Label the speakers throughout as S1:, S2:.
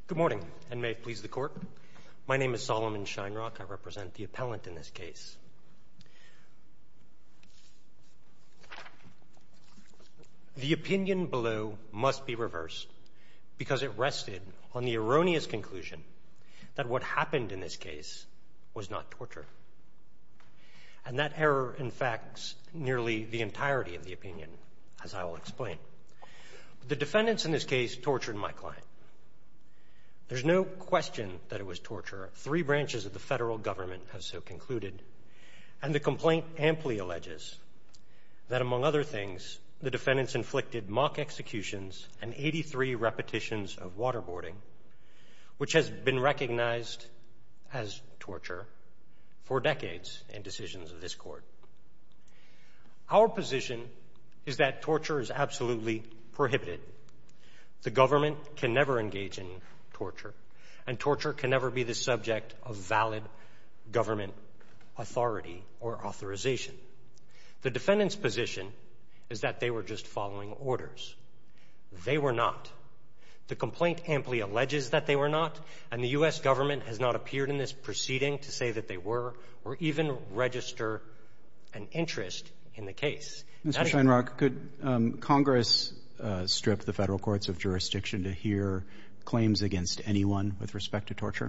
S1: Good morning, and may it please the Court. My name is Solomon Shinerock. I represent the appellant in this case. The opinion below must be reversed because it rested on the erroneous conclusion that what happened in this case was not torture. And that error infects nearly the entirety of the opinion, as I will explain. The defendants in this case tortured my client. There's no question that it was torture. 3 branches of the federal government have so concluded. And the complaint amply alleges that, among other things, the defendants inflicted mock executions and 83 repetitions of waterboarding, which has been recognized as torture for decades in decisions of this Court. Our position is that torture is absolutely prohibited. The government can never engage in torture, and torture can never be the subject of valid government authority or authorization. The defendant's position is that they were just following orders. They were not. The complaint amply alleges that they were not, and the U.S. government has not appeared in this proceeding to say that they were or even register an interest in the case.
S2: Mr. Shinerock, could Congress strip the federal courts of jurisdiction to hear claims against anyone with respect to torture?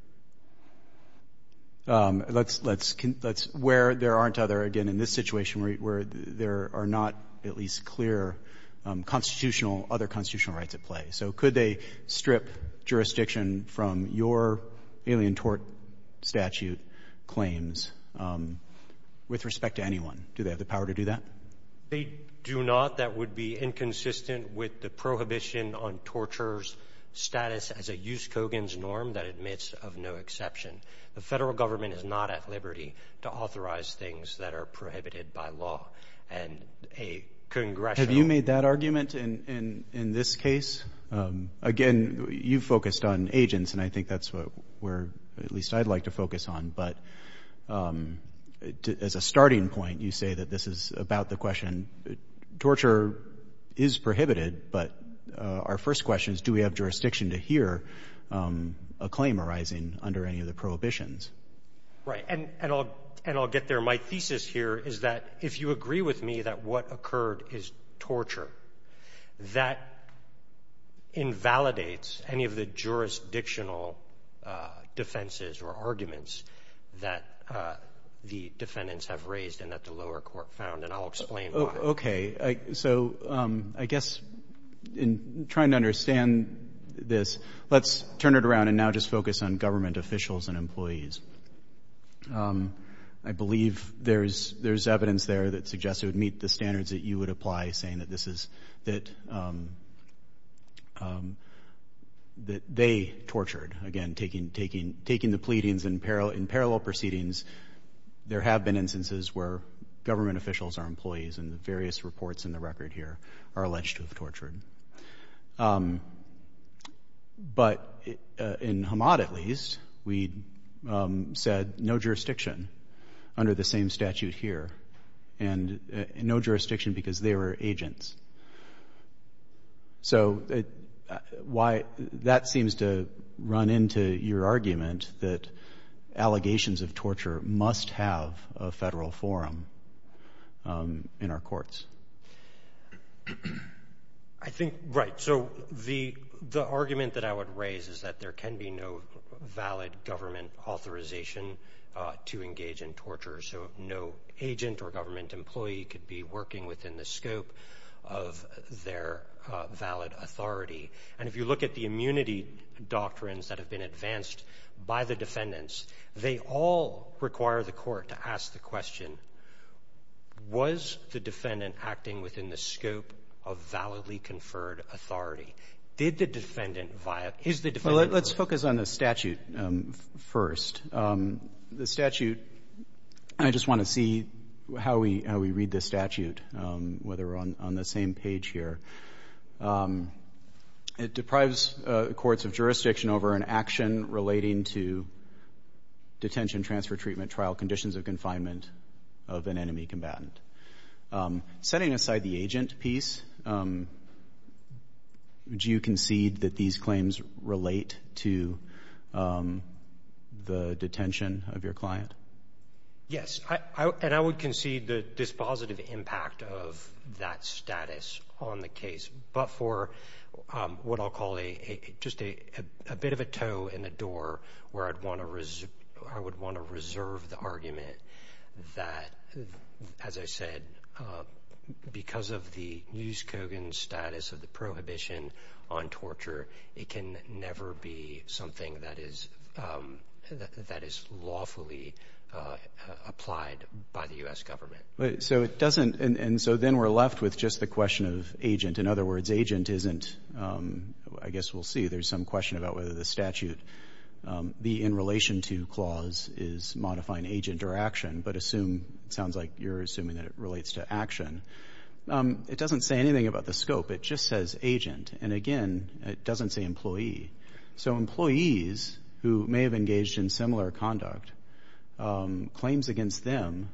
S2: Let's where there aren't other, again, in this situation where there are not at least clear other constitutional rights at play. So could they strip jurisdiction from your alien tort statute claims with respect to anyone? Do they have the power to do that?
S1: They do not. That would be inconsistent with the prohibition on torture's status as a jus cogens norm that admits of no exception. The federal government is not at liberty to authorize things that are prohibited by law. And a congressional—
S2: Have you made that argument in this case? Again, you focused on agents, and I think that's where at least I'd like to focus on. But as a starting point, you say that this is about the question. Torture is prohibited, but our first question is, do we have jurisdiction to hear a claim arising under any of the prohibitions?
S1: Right. And I'll get there. My thesis here is that if you agree with me that what occurred is torture, that invalidates any of the jurisdictional defenses or arguments that the defendants have raised and that the lower court found, and I'll explain why.
S2: Okay. So I guess in trying to understand this, let's turn it around and now just focus on government officials and employees. I believe there's evidence there that suggests it would meet the standards that you would apply, saying that this is that they tortured. Again, taking the pleadings in parallel proceedings. There have been instances where government officials are employees, and the various reports in the record here are alleged to have tortured. But in Hamad, at least, we said no jurisdiction under the same statute here, and no jurisdiction because they were agents. So why that seems to run into your argument that allegations of torture must have a federal forum in our courts.
S1: I think, right. So the argument that I would raise is that there can be no valid government authorization to engage in torture. So no agent or government employee could be working within the scope of their valid authority. And if you look at the immunity doctrines that have been advanced by the defendants, they all require the court to ask the question, was the defendant acting within the scope of validly conferred authority? Did the defendant is the defendant—
S2: Well, let's focus on the statute first. The statute, I just want to see how we read the statute, whether we're on the same page here. It deprives courts of jurisdiction over an action relating to detention, transfer, treatment, trial, conditions of confinement of an enemy combatant. Setting aside the agent piece, do you concede that these claims relate to the detention of your client?
S1: Yes. And I would concede the dispositive impact of that status on the case, but for what I'll call just a bit of a toe in the door where I would want to reserve the argument that, as I said, because of the Hughes-Kogan status of the prohibition on torture, it can never be something that is lawfully applied by the U.S. government.
S2: So it doesn't, and so then we're left with just the question of agent. In other words, agent isn't, I guess we'll see. There's some question about whether the statute, the in relation to clause is modifying agent or action, but it sounds like you're assuming that it relates to action. It doesn't say anything about the scope. It just says agent. And again, it doesn't say employee. So employees who may have engaged in similar conduct, claims against them,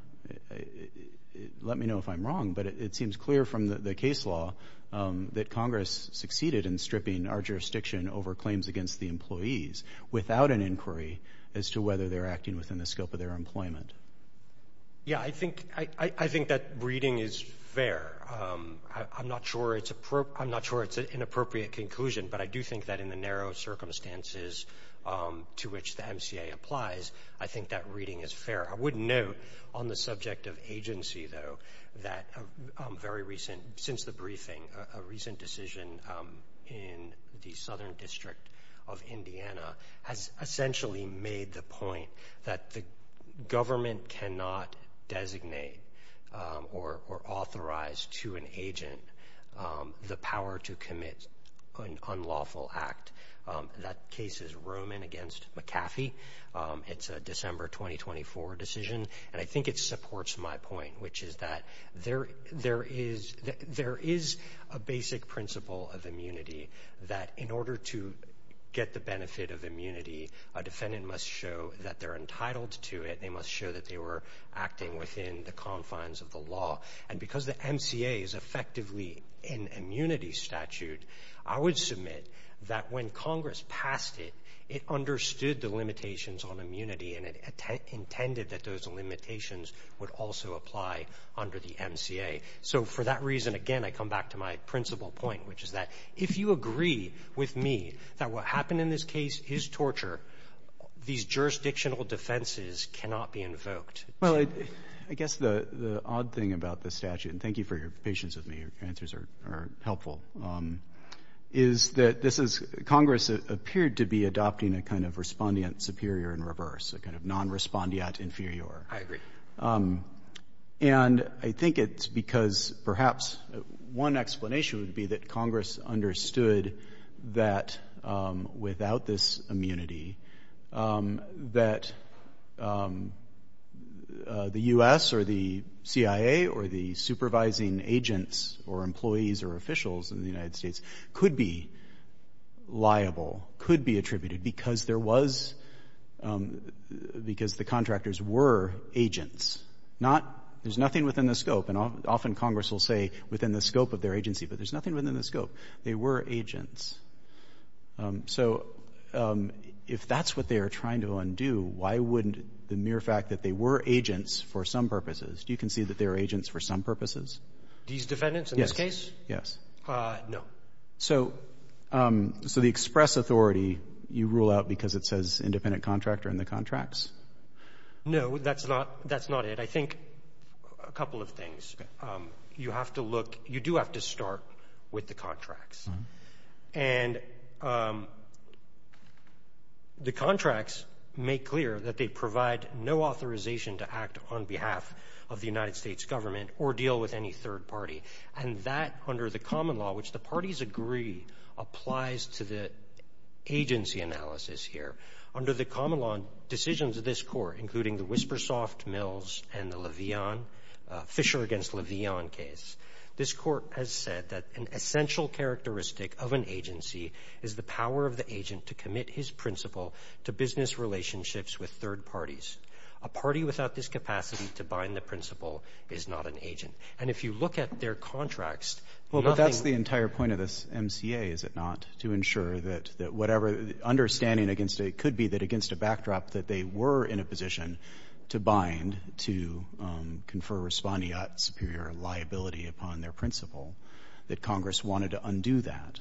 S2: let me know if I'm wrong, but it seems clear from the case law that Congress succeeded in stripping our jurisdiction over claims against the employees without an inquiry as to whether they're acting within the scope of their employment.
S1: Yeah, I think that reading is fair. I'm not sure it's an appropriate conclusion, but I do think that in the narrow circumstances to which the MCA applies, I think that reading is fair. I would note on the subject of agency, though, that very recent, since the briefing, a recent decision in the Southern District of Indiana has essentially made the point that the government cannot designate or authorize to an agent the power to commit an unlawful act. That case is Roman against McAfee. It's a December 2024 decision, and I think it supports my point, which is that there is a basic principle of immunity that in order to get the benefit of immunity, a defendant must show that they're entitled to it. They must show that they were acting within the confines of the law. And because the MCA is effectively an immunity statute, I would submit that when Congress passed it, it understood the limitations on immunity, and it intended that those limitations would also apply under the MCA. So for that reason, again, I come back to my principal point, which is that if you agree with me that what happened in this case is torture, these jurisdictional defenses cannot be invoked.
S2: Well, I guess the odd thing about the statute, and thank you for your patience with me, your answers are helpful, is that Congress appeared to be adopting a kind of respondeat superior in reverse, a kind of non-respondeat inferior.
S1: I agree.
S2: And I think it's because perhaps one explanation would be that Congress understood that without this immunity, that the U.S. or the CIA or the supervising agents or employees or officials in the United States could be liable, could be attributed because because the contractors were agents. There's nothing within the scope, and often Congress will say within the scope of their agency, but there's nothing within the scope. They were agents. So if that's what they are trying to undo, why wouldn't the mere fact that they were agents for some purposes, do you concede that they were agents for some purposes?
S1: These defendants in this case?
S2: Yes.
S1: No.
S2: So the express authority you rule out because it says independent contractor in the contracts?
S1: No, that's not it. I think a couple of things. Okay. You do have to start with the contracts. Mm-hmm. And the contracts make clear that they provide no authorization to act on behalf of the United States government or deal with any third party. And that, under the common law, which the parties agree applies to the agency analysis here, under the common law decisions of this Court, including the Whispersoft, Mills, and the Levion, Fisher against Levion case, this Court has said that an essential characteristic of an agency is the power of the agent to commit his principle to business relationships with third parties. A party without this capacity to bind the principal is not an agent. And if you look at their contracts,
S2: well, but that's the entire point of this MCA, is it not? To ensure that whatever understanding against it could be that against a backdrop that they were in a position to bind, to confer respondeat superior liability upon their principal, that Congress wanted to undo that.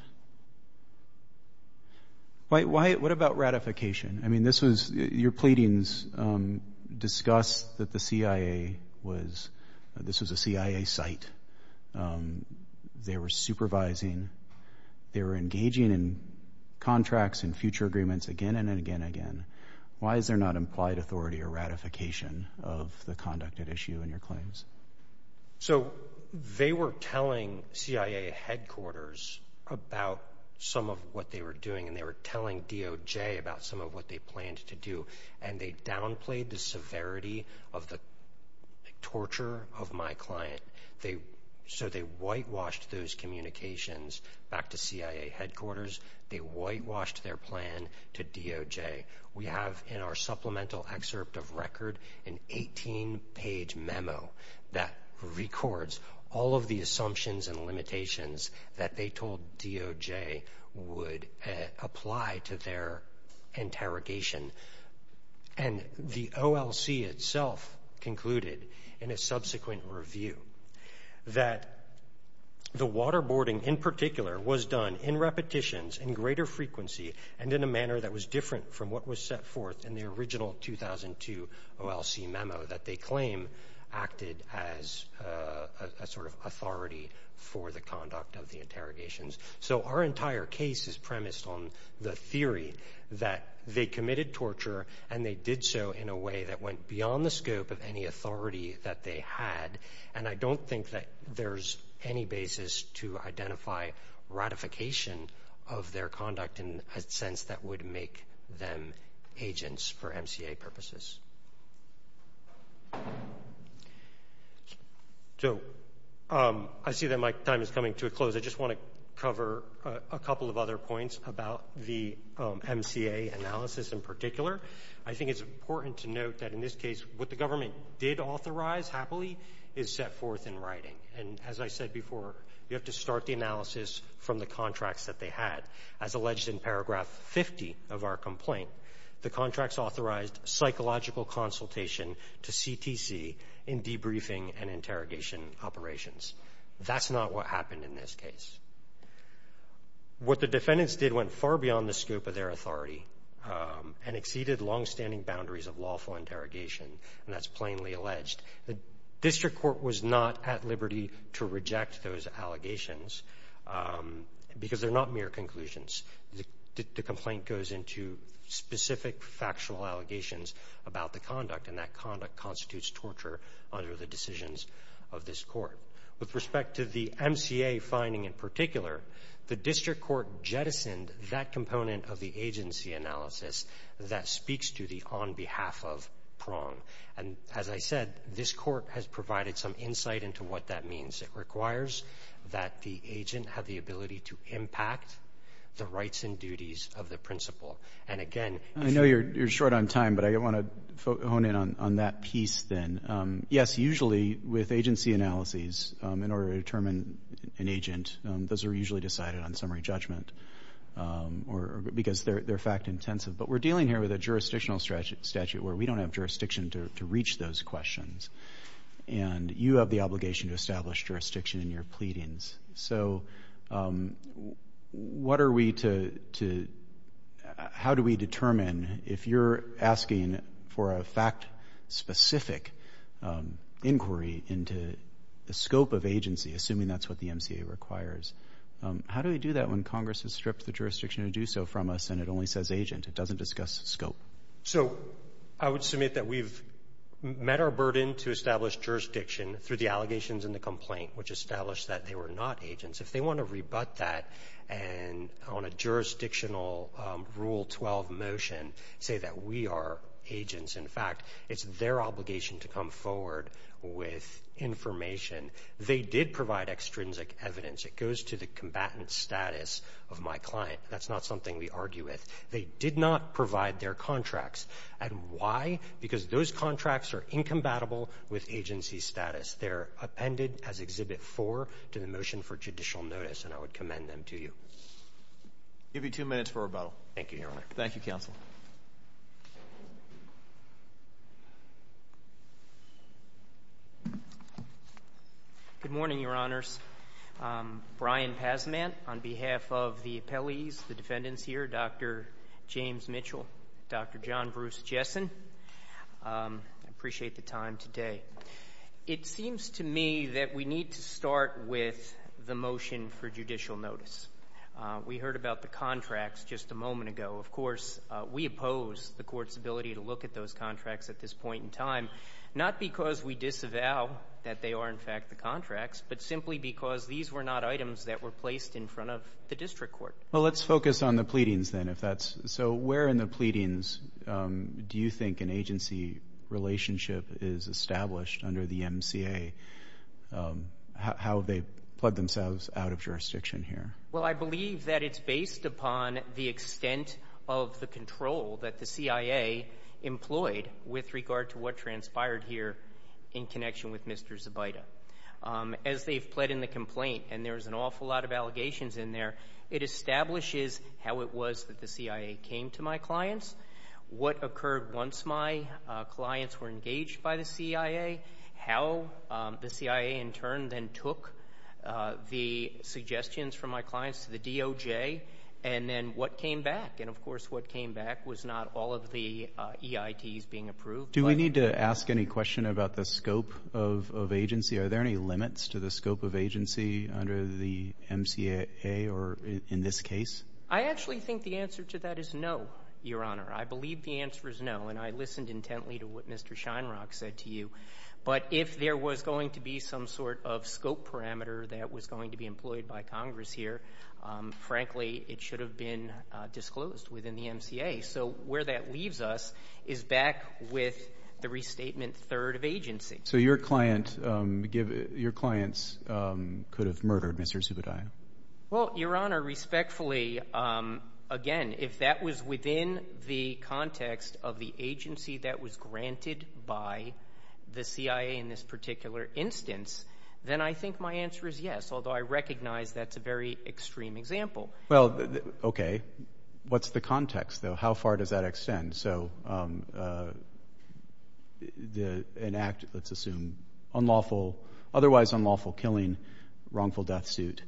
S2: What about ratification? I mean, this was, your pleadings discuss that the CIA was, this was a CIA site. They were supervising, they were engaging in contracts and future agreements again and again and again. Why is there not implied authority or ratification of the conduct at issue in your claims?
S1: So they were telling CIA headquarters about some of what they were doing, and they were telling DOJ about some of what they planned to do, and they downplayed the severity of the torture of my client. So they whitewashed those communications back to CIA headquarters. They whitewashed their plan to DOJ. We have in our supplemental excerpt of record an 18-page memo that records all of the assumptions and limitations that they told DOJ would apply to their interrogation. And the OLC itself concluded in a subsequent review that the waterboarding in particular was done in repetitions, in greater frequency, and in a manner that was different from what was set forth in the original 2002 OLC memo that they claim acted as a sort of authority for the conduct of the interrogations. So our entire case is premised on the theory that they committed torture, and they did so in a way that went beyond the scope of any authority that they had. And I don't think that there's any basis to identify ratification of their conduct in a sense that would make them agents for MCA purposes. So I see that my time is coming to a close. I just want to cover a couple of other points about the MCA analysis in particular. I think it's important to note that in this case, what the government did authorize happily is set forth in writing. And as I said before, you have to start the analysis from the contracts that they had. As alleged in paragraph 50 of our complaint, the contracts authorized psychological consultation to CTC in debriefing and interrogation operations. That's not what happened in this case. What the defendants did went far beyond the scope of their authority and exceeded longstanding boundaries of lawful interrogation, and that's plainly alleged. The district court was not at liberty to reject those allegations because they're not mere conclusions. The complaint goes into specific factual allegations about the conduct, and that conduct constitutes torture under the decisions of this court. With respect to the MCA finding in particular, the district court jettisoned that component of the agency analysis that speaks to the on behalf of prong. And as I said, this court has provided some insight into what that means. It requires that the agent have the ability to impact the rights and duties of the principal. And again,
S2: I know you're short on time, but I want to hone in on that piece then. Yes, usually with agency analyses, in order to determine an agent, those are usually decided on summary judgment, or because they're fact intensive. But we're dealing here with a jurisdictional statute where we don't have jurisdiction to reach those questions. And you have the obligation to establish jurisdiction in your pleadings. So what are we how do we determine if you're asking for a fact-specific inquiry into the scope of agency, assuming that's what the MCA requires? How do we do that when Congress has stripped the jurisdiction to do so from us and it only says agent? It doesn't discuss scope.
S1: So I would submit that we've met our burden to establish jurisdiction through the allegations in the complaint, which established that they were not agents. If they want to rebut that and on a jurisdictional Rule 12 motion say that we are agents. In fact, it's their obligation to come forward with information. They did provide extrinsic evidence. It goes to the combatant status of my client. That's not something we argue with. They did not provide their contracts. And why? Because those contracts are incompatible with agency status. They're appended as Exhibit 4 to the motion for judicial notice, and I would commend them to you.
S3: Give you 2 minutes for rebuttal.
S1: Thank you, Your Honor.
S3: Thank you, counsel.
S4: Good morning, Your Honors. Brian Pazmant on behalf of the appellees, the defendants here, Dr. James Mitchell, Dr. John Bruce Jessen. I appreciate the time today. It seems to me that we need to start with the motion for judicial notice. We heard about the contracts just a moment ago. Of course, we oppose the court's ability to look at those contracts at this point in time, not because we disavow that they are, in fact, the contracts, but simply because these were not items that were placed in front of the district court.
S2: Well, let's focus on the pleadings then, if that's so. Where in the pleadings do you think an agency relationship is established under the MCA? How have they pled themselves out of jurisdiction here?
S4: Well, I believe that it's based upon the extent of the control that the CIA employed with regard to what transpired here in connection with Mr. Zubaida. As they've pled in the complaint, and there's an awful lot of allegations in there, it establishes how it was that the CIA came to my clients, what occurred once my clients were engaged by the CIA, how the CIA in turn then took the suggestions from my clients to the DOJ, and then what came back. And, of course, what came back was not all of the EITs being approved.
S2: Do we need to ask any question about the scope of agency? Are there any limits to the scope of agency under the MCA or in this case?
S4: I actually think the answer to that is no, Your Honor. I believe the answer is no, and I listened intently to what Mr. Scheinrock said to you. But if there was going to be some sort of scope parameter that was going to be employed by Congress here, frankly, it should have been disclosed within the MCA. So where that leaves us is back with the restatement third of agency.
S2: So your clients could have murdered Mr. Zubaida?
S4: Well, Your Honor, respectfully, again, if that was within the context of the agency that was granted by the CIA in this particular instance, then I think my answer is yes, although I recognize that's a very extreme example.
S2: Well, okay. What's the context, though? How far does that extend? So an act, let's assume, otherwise unlawful killing, wrongful death suit,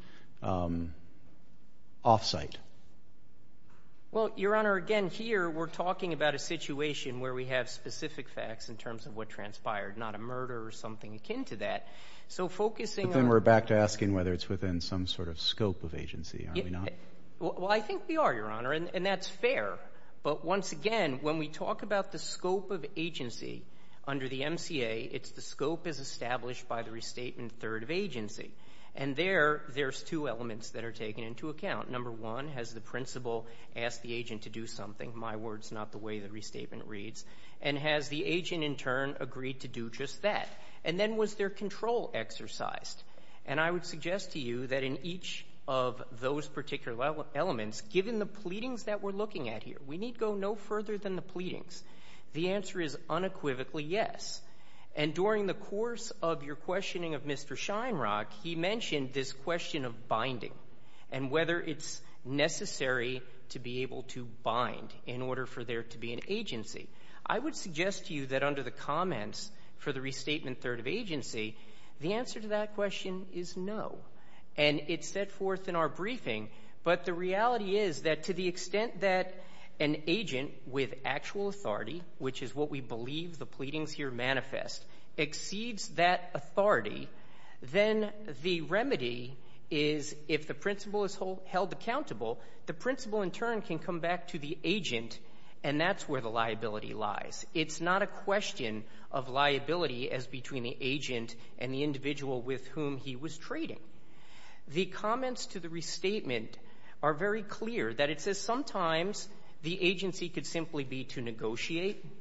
S2: off-site.
S4: Well, Your Honor, again, here we're talking about a situation where we have specific facts in terms of what transpired, not a murder or something akin to that. So focusing on...
S2: But then we're back to asking whether it's within some sort of scope of agency, are we not?
S4: Well, I think we are, Your Honor, and that's fair. But once again, when we talk about the scope of agency under the MCA, it's the scope as established by the restatement third of agency. And there's two elements that are taken into account. Number one, has the principal asked the agent to do something? My word's not the way the restatement reads. And has the agent, in turn, agreed to do just that? And then was there control exercised? And I would suggest to you that in each of those particular elements, given the pleadings that we're looking at here, we need go no further than the pleadings. The answer is unequivocally yes. And during the course of your questioning of Mr. Scheinrock, he mentioned this question of binding and whether it's necessary to be able to bind in order for there to be an agency. I would suggest to you that under the comments for the restatement third of agency, the answer to that question is no. And it's set forth in our briefing, but the reality is that to the extent that an agent with actual authority, which is what we believe the pleadings here manifest, exceeds that authority, then the remedy is if the principal is held accountable, the principal in turn can come back to the agent, and that's where the liability lies. It's not a question of liability as between the agent and the individual with whom he was trading. The comments to the restatement are very clear that it says sometimes the agency could simply be to negotiate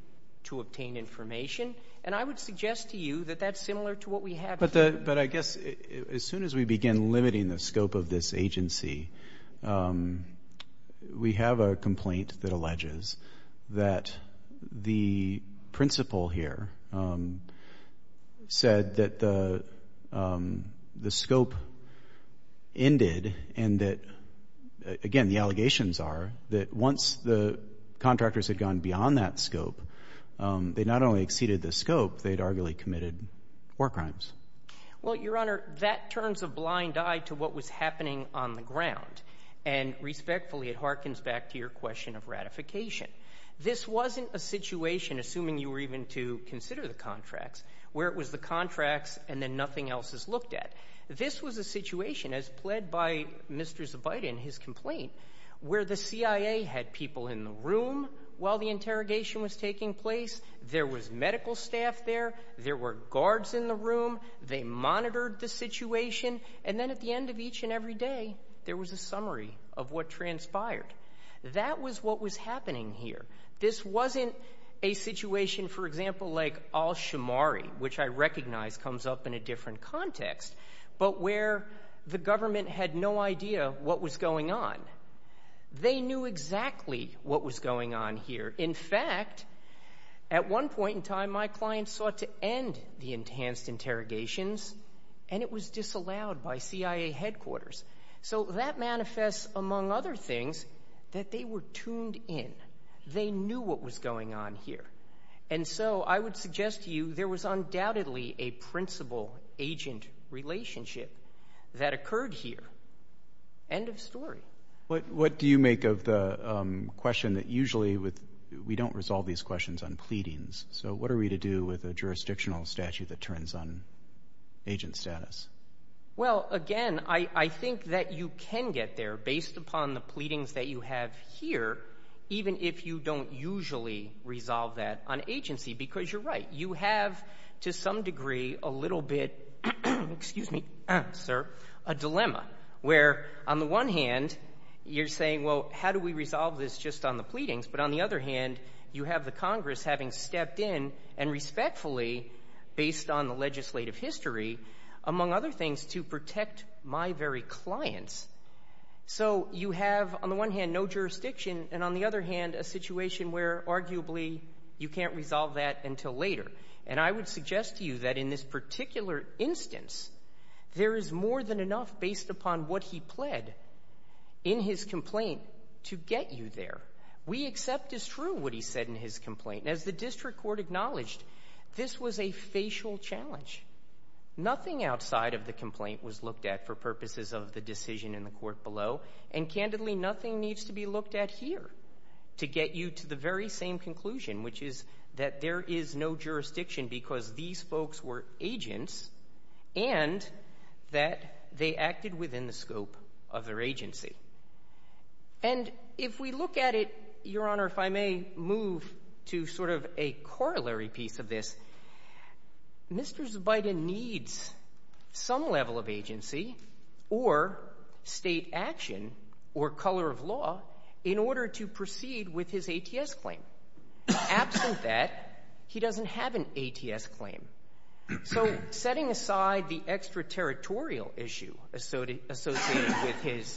S4: to obtain information. And I would suggest to you that that's similar to what we have
S2: but
S4: here.
S2: But I guess as soon as we begin limiting the scope of this agency, we have a complaint that alleges that the principal here said that the scope ended, and that, again, the allegations are that once the contractors had gone beyond that scope, they not only exceeded the scope, they'd arguably committed war crimes.
S4: Well, Your Honor, that turns a blind eye to what was happening on the ground. And respectfully, it harkens back to your question of ratification. This wasn't a situation, assuming you were even to consider the contracts, where it was the contracts and then nothing else is looked at. This was a situation, as pled by Mr. Zubaydah in his complaint, where the CIA had people in the room while the interrogation was taking place. There was medical staff there. There were guards in the room. They monitored the situation. And then at the end of each and every day, there was a summary of what transpired. That was what was happening here. This wasn't a situation, for example, like al-Shamari, which I recognize comes up in a different context, but where the government had no idea what was going on. They knew exactly what was going on here. In fact, at one point in time, my client sought to end the enhanced interrogations, and it was disallowed by CIA headquarters. So that manifests, among other things, that they were tuned in. They knew what was going on here. And so I would suggest to you there was undoubtedly a principal-agent relationship that occurred here. End of story.
S2: What do you make of the question that usually we don't resolve these questions on pleadings? So what are we to do with a jurisdictional statute that turns on agent status?
S4: Well, again, I think that you can get there based upon the pleadings that you have here, even if you don't usually resolve that on agency, because you're right. You have, to some degree, a little bit, excuse me, sir, a dilemma, where on the one hand, you're saying, well, how do we resolve this just on the pleadings? But on the other hand, you have the Congress having stepped in and respectfully, based on the legislative history, among other things, to protect my very clients. So you have, on the one hand, no jurisdiction, and on the other hand, a situation where arguably you can't resolve that until later. And I would suggest to you that in this particular instance, there is more than enough based upon what he pled in his complaint to get you there. We accept as true what he said in his complaint. And as the district court acknowledged, this was a facial challenge. Nothing outside of the complaint was looked at for purposes of the decision in the court below, and candidly, nothing needs to be looked at here to get you to the very same conclusion, which is that there is no jurisdiction because these folks were agents and that they acted within the scope of their agency. And if we look at it, Your Honor, if I may move to sort of a corollary piece of this, Mr. Zubaydah needs some level of agency or state action or color of law in order to proceed with his ATS claim. Absent that, he doesn't have an ATS claim. So setting aside the extraterritorial issue associated with his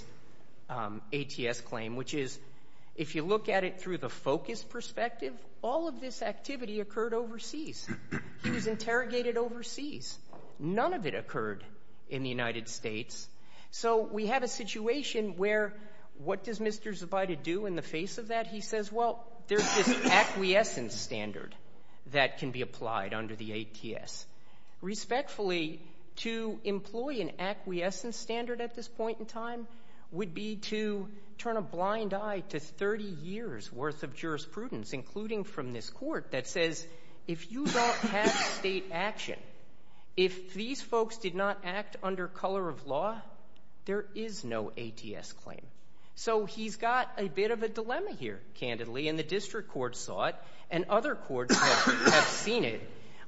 S4: ATS claim, which is, if you look at it through the focus perspective, all of this activity occurred overseas. He was interrogated overseas. None of it occurred in the United States. So we have a situation where what does Mr. Zubaydah do in the face of that? He says, well, there's this acquiescence standard that can be applied under the ATS. Respectfully, to employ an acquiescence standard at this point in time would be to turn a blind eye to 30 years' worth of jurisprudence, including from this court, that says if you don't have state action, if these folks did not act under color of law, there is no ATS claim. So he's got a bit of a dilemma here, candidly, and the district court saw it, and other courts have seen it.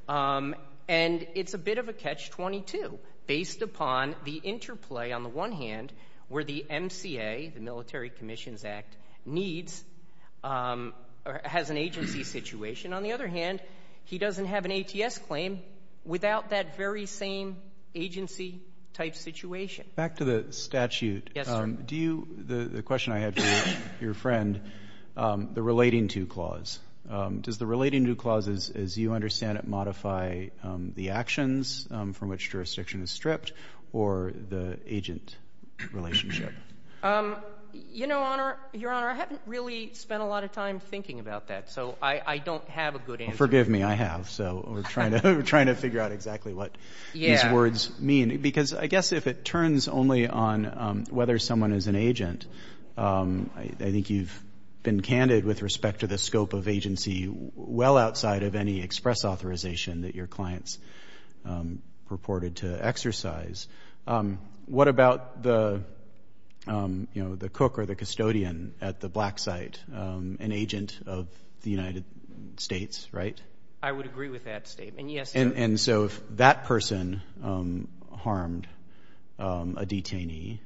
S4: And it's a bit of a catch-22 based upon the interplay, on the one hand, where the MCA, the Military Commissions Act, needs a or has an agency situation. On the other hand, he doesn't have an ATS claim without that very same agency-type situation.
S2: Back to the statute.
S4: Yes, sir.
S2: Do you the question I had for your friend, the relating to clause. Does the relating to clause, as you understand it, modify the actions from which jurisdiction is stripped or the agent relationship?
S4: Your Honor, I haven't really spent a lot of time thinking about that, so I don't have a good answer.
S2: Well, forgive me, I have. So we're trying to figure out exactly what these words mean. Because I guess if it turns only on whether someone is an agent, I think you've been candid with respect to the scope of agency well outside of any express authorization that your clients purported to exercise. What about the cook or the custodian at the black site, an agent of the United States, right?
S4: I would agree with that statement, yes, sir.
S2: And so if that person harmed a detainee,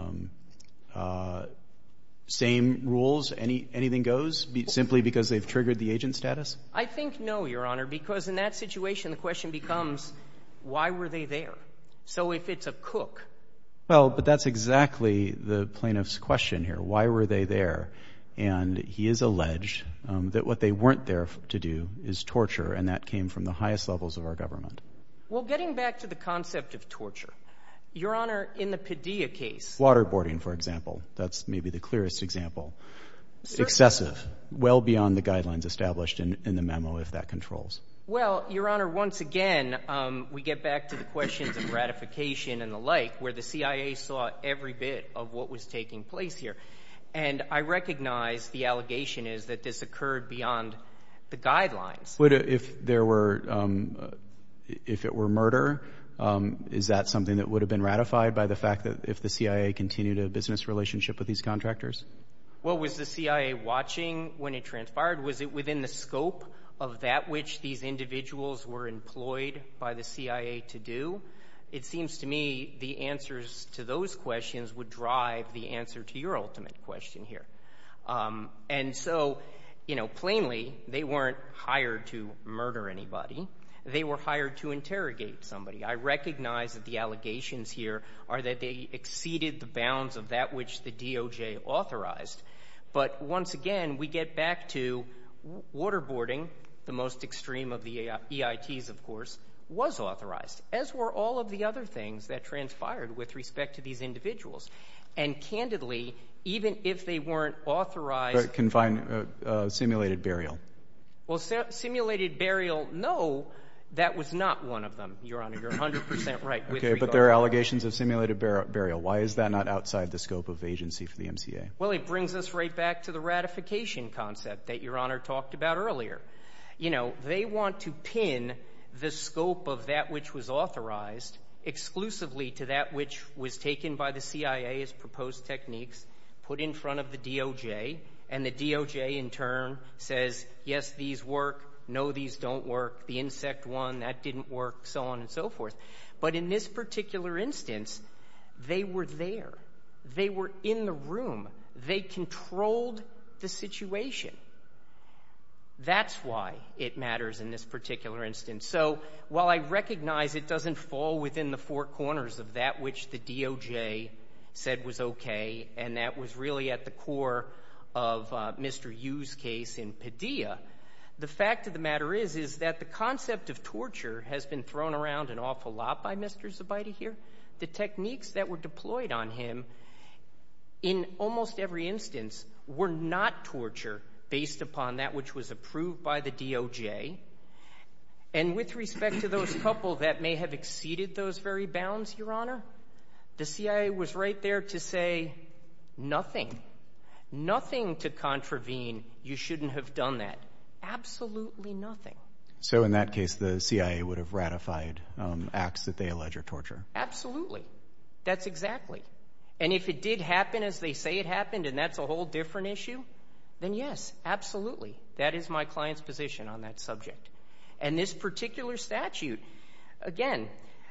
S2: same rules, anything goes, simply because they've triggered the agent status?
S4: I think no, Your Honor, because in that situation the question becomes, why were they there? So if it's a cook.
S2: Well, but that's exactly the plaintiff's question here. Why were they there? And he has alleged that what they weren't there to do is torture, and that came from the highest levels of our government.
S4: Well, getting back to the concept of torture, Your Honor, in the Padilla case.
S2: Waterboarding, for example. That's maybe the clearest example. Excessive, well beyond the guidelines established in the memo, if that controls.
S4: Well, Your Honor, once again, we get back to the questions of ratification and the like, where the CIA saw every bit of what was taking place here. And I recognize the allegation is that this occurred beyond the guidelines.
S2: If it were murder, is that something that would have been ratified by the fact that if the CIA continued a business relationship with these contractors?
S4: Well, was the CIA watching when it transpired? Was it within the scope of that which these individuals were employed by the CIA to do? It seems to me the answers to those questions would drive the answer to your ultimate question here. And so, plainly, they weren't hired to murder anybody. They were hired to interrogate somebody. I recognize that the allegations here are that they exceeded the bounds of that which the DOJ authorized. But once again, we get back to waterboarding, the most extreme of the EITs, of course, was authorized, as were all of the other things that transpired with respect to these individuals. And candidly, even if they weren't authorized—
S2: But confined, simulated burial.
S4: Well, simulated burial, no, that was not one of them, Your Honor. You're 100% right.
S2: Okay, but there are allegations of simulated burial. Why is that not outside the scope of agency for the MCA?
S4: Well, it brings us right back to the ratification concept that Your Honor talked about earlier. They want to pin the scope of that which was authorized exclusively to that which was taken by the CIA as proposed techniques, put in front of the DOJ, and the DOJ in turn says, yes, these work, no, these don't work, the insect one, that didn't work, so on and so forth. But in this particular instance, they were there. They were in the room. They controlled the situation. That's why it matters in this particular instance. So while I recognize it doesn't fall within the four corners of that which the DOJ said was okay, and that was really at the core of Mr. Yu's case in Padilla, the fact of the matter is that the concept of torture has been thrown around an awful lot by Mr. Zubaidi here. The techniques that were deployed on him in almost every instance were not torture based upon that which was approved by the DOJ. And with respect to those couple that may have exceeded those very bounds, Your Honor, the CIA was right there to say nothing. Nothing to contravene. You shouldn't have done that. Absolutely nothing.
S2: So in that case, the CIA would have ratified acts that they allege are torture?
S4: Absolutely. That's exactly. And if it did happen as they say it happened, and that's a whole different issue, then yes, absolutely. That is my client's position on that subject. And this particular statute, again,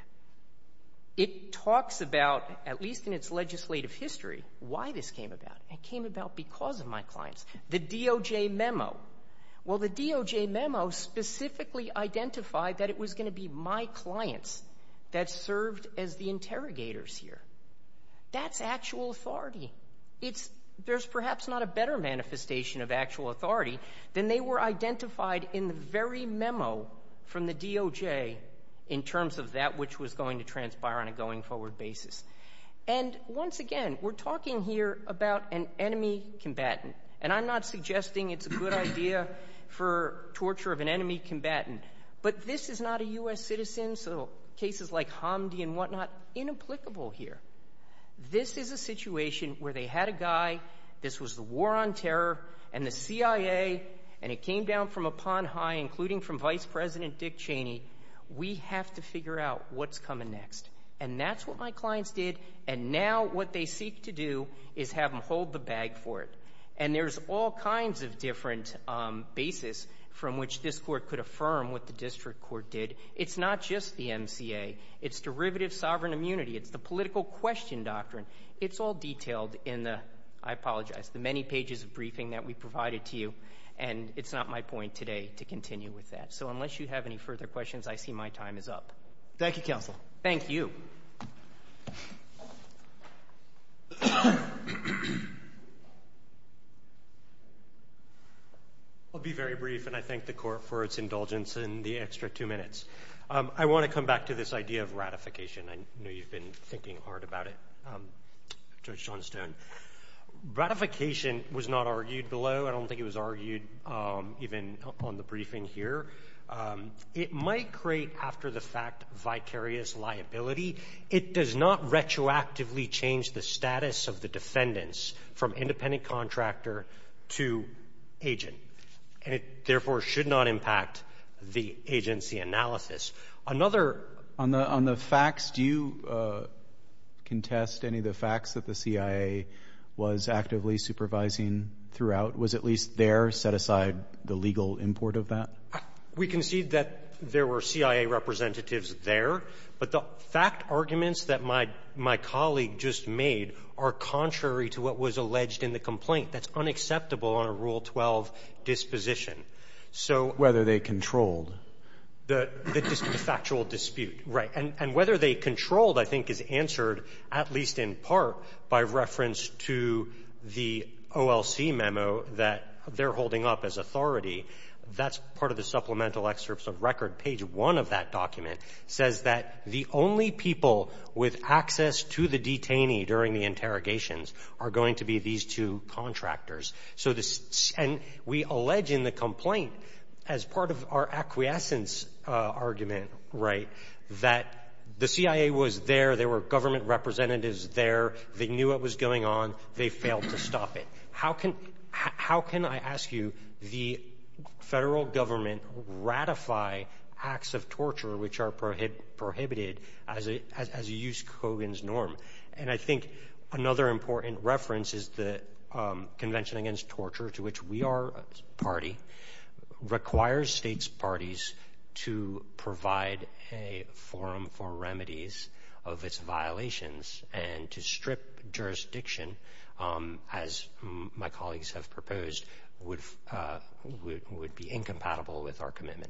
S4: it talks about, at least in its legislative history, why this came about. It came about because of my clients. The DOJ memo Well, the DOJ memo specifically identified that it was going to be my clients that served as the interrogators here. That's actual authority. There's perhaps not a better manifestation of actual authority than they were identified in the very memo from the DOJ in terms of that which was going to transpire on a going-forward basis. And once again, we're talking here about an enemy combatant. And I'm not suggesting it's a good idea for torture of an enemy combatant. But this is not a U.S. citizen, so cases like Hamdi and whatnot, inapplicable here. This is a situation where they had a guy, this was the war on terror, and the CIA, and it came down from upon high, including from Vice President Dick Cheney. We have to figure out what's coming next. And that's what my clients did, and now what they seek to do is have them hold the bag for it. And there's all kinds of different bases from which this Court could affirm what the district court did. It's not just the MCA. It's derivative sovereign immunity. It's the political question doctrine. It's all detailed in the many pages of briefing that we provided to you. And it's not my point today to continue with that. So unless you have any further questions, I see my time is up.
S3: Thank you, counsel.
S4: Thank you.
S1: I'll be very brief, and I thank the Court for its indulgence in the extra 2 minutes. I want to come back to this idea of ratification. I know you've been thinking hard about it, Judge Johnstone. Ratification was not argued below. I don't think it was argued even on the briefing here. It might create after-the-fact vicarious liability. It does not retroactively change the status of the defendants from independent contractor to agent, and it therefore should not impact the agency analysis. Another
S2: on the facts, do you contest any of the facts that the CIA was actively supervising throughout? Was at least there, set aside the legal import of that?
S1: We concede that there were CIA representatives there, but the fact arguments that my colleague just made are contrary to what was alleged in the complaint. That's unacceptable on a Rule 12 disposition. So
S2: whether they controlled
S1: the factual dispute, right? And whether they controlled, I think, is answered at least in part by reference to the OLC memo that they're holding up as authority. That's part of the supplemental excerpts of record. Page 1 of that document says that the only people with access to the detainee during the interrogations are going to be these two contractors. So and we allege in the complaint, as part of our acquiescence argument, right, that the CIA was there, there were government representatives there, they knew what was going on, they failed to stop it. How can I ask you, the federal government ratify acts of torture which are prohibited as a jus cogens norm? And I think another important reference is the Convention Against Torture, to which we are a party, requires states parties to provide a forum for remedies of its violations and to strip jurisdiction, as my colleagues have proposed, would be incompatible with our commitment.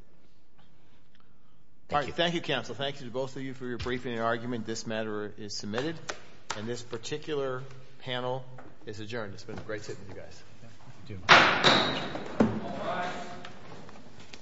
S3: All right. Thank you, counsel. Thank you to both of you for your briefing and argument. This matter is submitted, and this particular panel is adjourned. It's been great sitting with you guys.
S2: Yeah.
S4: All right.